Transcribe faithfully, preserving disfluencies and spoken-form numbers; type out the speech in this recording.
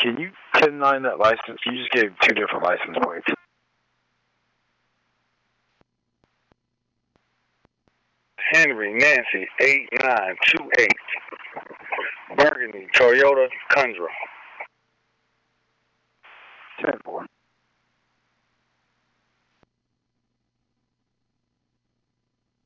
Can you ten nine that license? You just gave two different license plates. Henry Nancy eight nine two eight. Burgundy Toyota Tundra.